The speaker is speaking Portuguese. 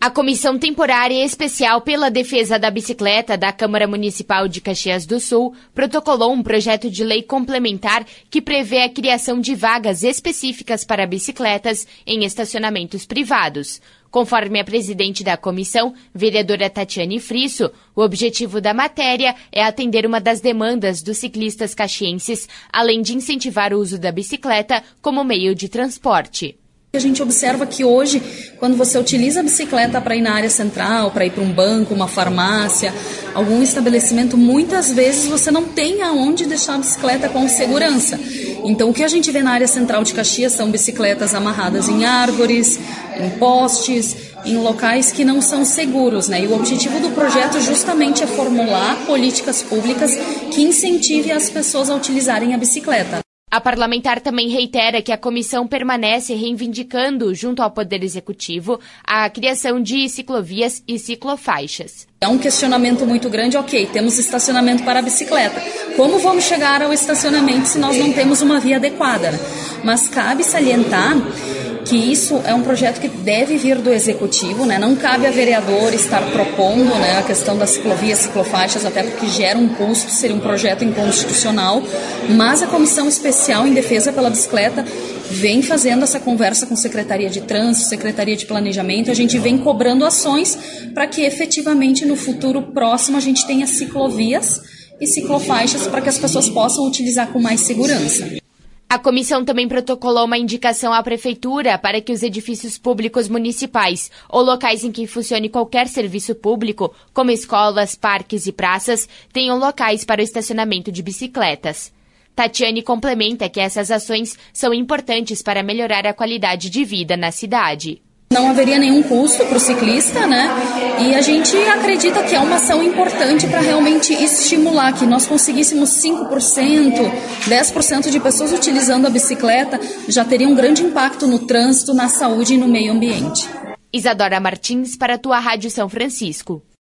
A Comissão Temporária Especial pela Defesa da Bicicleta da Câmara Municipal de Caxias do Sul protocolou um projeto de lei complementar que prevê a criação de vagas específicas para bicicletas em estacionamentos privados. Conforme a presidente da comissão, vereadora Tatiane Frisso, o objetivo da matéria é atender uma das demandas dos ciclistas caxienses, além de incentivar o uso da bicicleta como meio de transporte. A gente observa que hoje, quando você utiliza a bicicleta para ir na área central, para ir para um banco, uma farmácia, algum estabelecimento, muitas vezes você não tem aonde deixar a bicicleta com segurança. Então, o que a gente vê na área central de Caxias são bicicletas amarradas em árvores, em postes, em locais que não são seguros, né? E o objetivo do projeto justamente é formular políticas públicas que incentivem as pessoas a utilizarem a bicicleta. A parlamentar também reitera que a comissão permanece reivindicando, junto ao Poder Executivo, a criação de ciclovias e ciclofaixas. É um questionamento muito grande, ok, temos estacionamento para a bicicleta. Como vamos chegar ao estacionamento se nós não temos uma via adequada, né? Mas cabe salientar que isso é um projeto que deve vir do Executivo, né? Não cabe a vereador estar propondo, né, a questão das ciclovias, ciclofaixas, até porque gera um custo, seria um projeto inconstitucional, mas a Comissão Especial em Defesa pela Bicicleta vem fazendo essa conversa com Secretaria de Trânsito, Secretaria de Planejamento, a gente vem cobrando ações para que efetivamente no futuro próximo a gente tenha ciclovias e ciclofaixas para que as pessoas possam utilizar com mais segurança. A comissão também protocolou uma indicação à Prefeitura para que os edifícios públicos municipais ou locais em que funcione qualquer serviço público, como escolas, parques e praças, tenham locais para o estacionamento de bicicletas. Tatiane complementa que essas ações são importantes para melhorar a qualidade de vida na cidade. Não haveria nenhum custo para o ciclista, né? E a gente acredita que é uma ação importante para realmente estimular que nós conseguíssemos 5%, 10% de pessoas utilizando a bicicleta, já teria um grande impacto no trânsito, na saúde e no meio ambiente. Isadora Martins para a tua Rádio São Francisco.